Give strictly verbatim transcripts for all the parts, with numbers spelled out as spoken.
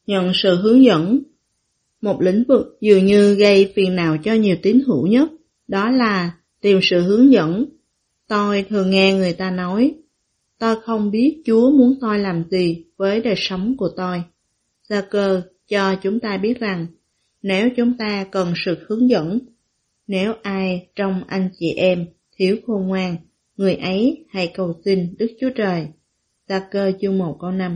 Nhận sự hướng dẫn. Một lĩnh vực dường như gây phiền não cho nhiều tín hữu nhất, đó là tìm sự hướng dẫn. Tôi thường nghe người ta nói, tôi không biết Chúa muốn tôi làm gì với đời sống của tôi. Gia-cơ cho chúng ta biết rằng, nếu chúng ta cần sự hướng dẫn, nếu ai trong anh chị em thiếu khôn ngoan, người ấy hãy cầu xin Đức Chúa Trời. Gia-cơ chương một câu năm.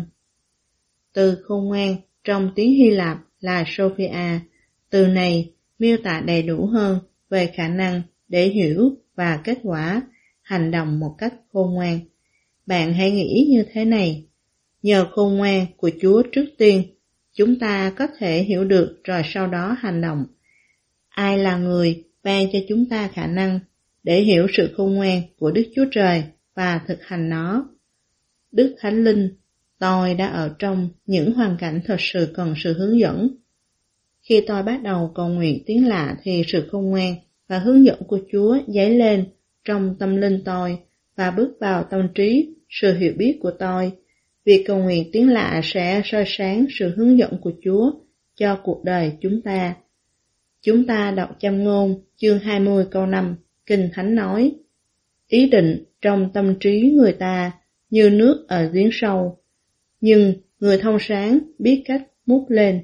Từ khôn ngoan trong tiếng Hy Lạp là Sophia. Từ này miêu tả đầy đủ hơn về khả năng để hiểu và kết quả hành động một cách khôn ngoan. Bạn hãy nghĩ như thế này, nhờ khôn ngoan của Chúa trước tiên, chúng ta có thể hiểu được rồi sau đó hành động. Ai là người ban cho chúng ta khả năng để hiểu sự khôn ngoan của Đức Chúa Trời và thực hành nó? Đức Thánh Linh. Tôi đã ở trong những hoàn cảnh thật sự cần sự hướng dẫn. Khi tôi bắt đầu cầu nguyện tiếng lạ thì sự khôn ngoan và hướng dẫn của Chúa dấy lên trong tâm linh tôi và bước vào tâm trí, sự hiểu biết của tôi. Việc cầu nguyện tiếng lạ sẽ soi sáng sự hướng dẫn của Chúa cho cuộc đời chúng ta. Chúng ta đọc Châm ngôn chương hai mươi câu năm, Kinh Thánh nói, ý định trong tâm trí người ta như nước ở giếng sâu, nhưng người thông sáng biết cách múc lên.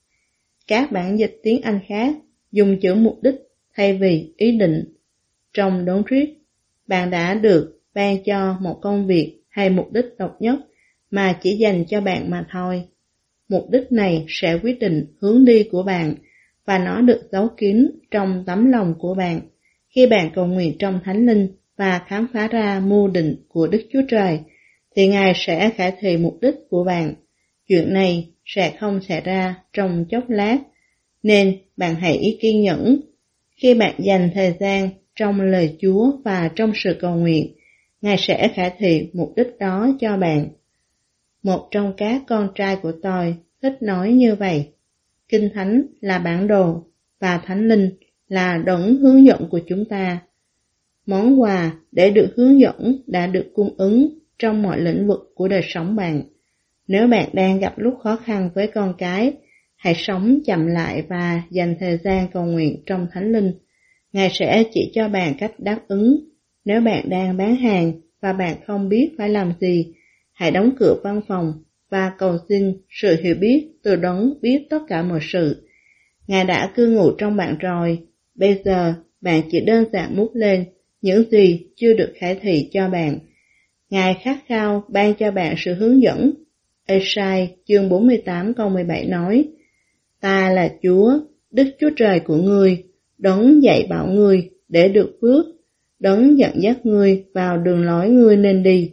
Các bản dịch tiếng Anh khác dùng chữ mục đích thay vì ý định. Trong đón triết, bạn đã được ban cho một công việc hay mục đích độc nhất mà chỉ dành cho bạn mà thôi. Mục đích này sẽ quyết định hướng đi của bạn và nó được giấu kín trong tấm lòng của bạn. Khi bạn cầu nguyện trong Thánh Linh và khám phá ra mưu định của Đức Chúa Trời, thì Ngài sẽ khải thị mục đích của bạn. Chuyện này sẽ không xảy ra trong chốc lát, nên bạn hãy kiên nhẫn. Khi bạn dành thời gian trong lời Chúa và trong sự cầu nguyện, Ngài sẽ khải thị mục đích đó cho bạn. Một trong các con trai của tôi thích nói như vậy, Kinh Thánh là bản đồ và Thánh Linh là đấng hướng dẫn của chúng ta. Món quà để được hướng dẫn đã được cung ứng trong mọi lĩnh vực của đời sống bạn. Nếu bạn đang gặp lúc khó khăn với con cái, hãy sống chậm lại và dành thời gian cầu nguyện trong Thánh Linh. Ngài sẽ chỉ cho bạn cách đáp ứng. Nếu bạn đang bán hàng và bạn không biết phải làm gì, hãy đóng cửa văn phòng và cầu xin sự hiểu biết từ đấng biết tất cả mọi sự. Ngài đã cư ngụ trong bạn rồi, bây giờ bạn chỉ đơn giản múc lên những gì chưa được khải thị cho bạn. Ngài khát khao ban cho bạn sự hướng dẫn. Ê-sai chương bốn mươi tám câu mười bảy nói, ta là Chúa, Đức Chúa Trời của ngươi, đấng dạy bảo ngươi để được phước, đấng dẫn dắt ngươi vào đường lối ngươi nên đi.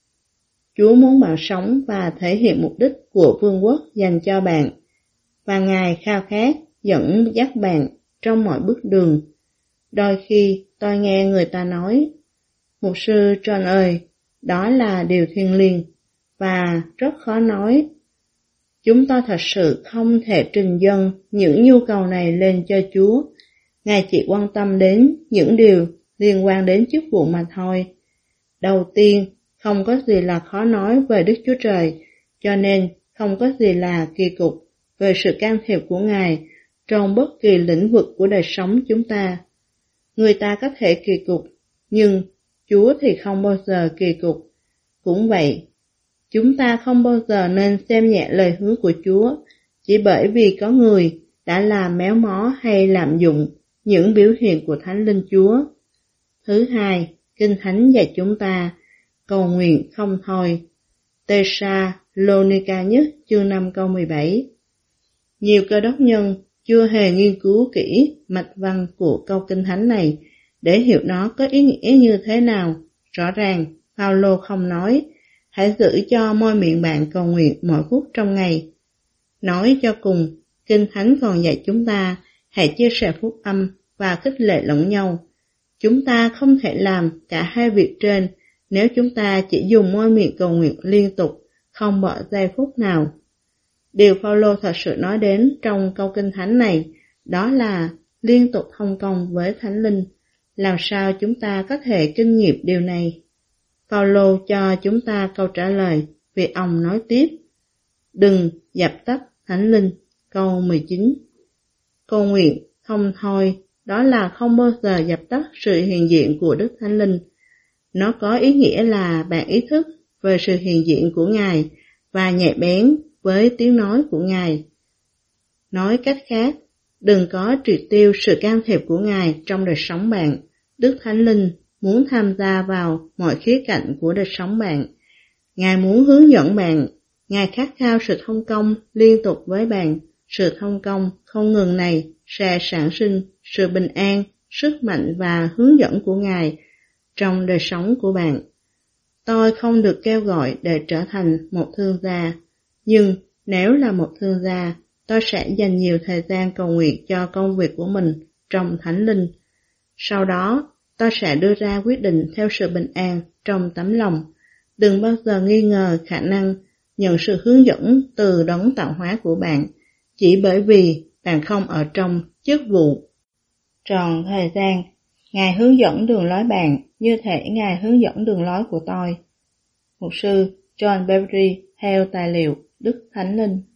Chúa muốn bạn sống và thể hiện mục đích của vương quốc dành cho bạn, và Ngài khao khát dẫn dắt bạn trong mọi bước đường. Đôi khi tôi nghe người ta nói, mục sư John ơi, đó là điều thiêng liêng và rất khó nói. Chúng tôi thật sự không thể trình dâng những nhu cầu này lên cho Chúa. Ngài chỉ quan tâm đến những điều liên quan đến chức vụ mà thôi. Đầu tiên, không có gì là khó nói về Đức Chúa Trời, cho nên không có gì là kỳ cục về sự can thiệp của Ngài trong bất kỳ lĩnh vực của đời sống chúng ta. Người ta có thể kỳ cục, nhưng Chúa thì không bao giờ kỳ cục. Cũng vậy, chúng ta không bao giờ nên xem nhẹ lời hứa của Chúa chỉ bởi vì có người đã làm méo mó hay lạm dụng những biểu hiện của Thánh Linh Chúa. Thứ hai, Kinh Thánh dạy chúng ta cầu nguyện không thôi. Tê-sa-lô-ni-ca nhất chương năm câu mười bảy. Nhiều cơ đốc nhân chưa hề nghiên cứu kỹ mạch văn của câu Kinh Thánh này để hiểu nó có ý nghĩa như thế nào. Rõ ràng, Phao-lô không nói, hãy giữ cho môi miệng bạn cầu nguyện mỗi phút trong ngày. Nói cho cùng, Kinh Thánh còn dạy chúng ta hãy chia sẻ phúc âm và khích lệ lẫn nhau. Chúng ta không thể làm cả hai việc trên nếu chúng ta chỉ dùng môi miệng cầu nguyện liên tục, không bỏ giây phút nào. Điều Phao-lô thật sự nói đến trong câu Kinh Thánh này, đó là liên tục thông công với Thánh Linh. Làm sao chúng ta có thể kinh nghiệm điều này? Phao-lô cho chúng ta câu trả lời, vì ông nói tiếp, đừng dập tắt Thánh Linh. Câu mười chín. Cầu nguyện không thôi, đó là không bao giờ dập tắt sự hiện diện của Đức Thánh Linh. Nó có ý nghĩa là bạn ý thức về sự hiện diện của Ngài và nhạy bén với tiếng nói của Ngài. Nói cách khác, đừng có triệt tiêu sự can thiệp của Ngài trong đời sống bạn. Đức Thánh Linh muốn tham gia vào mọi khía cạnh của đời sống bạn. Ngài muốn hướng dẫn bạn. Ngài khát khao sự thông công liên tục với bạn. Sự thông công không ngừng này sẽ sản sinh sự bình an, sức mạnh và hướng dẫn của Ngài trong đời sống của bạn. Tôi không được kêu gọi để trở thành một thương gia, nhưng nếu là một thương gia, tôi sẽ dành nhiều thời gian cầu nguyện cho công việc của mình trong Thánh Linh. Sau đó, tôi sẽ đưa ra quyết định theo sự bình an trong tấm lòng. Đừng bao giờ nghi ngờ khả năng nhận sự hướng dẫn từ đấng tạo hóa của bạn, chỉ bởi vì bạn không ở trong chức vụ. Tròn thời gian, Ngài hướng dẫn đường lối bạn như thể Ngài hướng dẫn đường lối của tôi. Mục sư John Bevere theo tài liệu Đức Thánh Linh.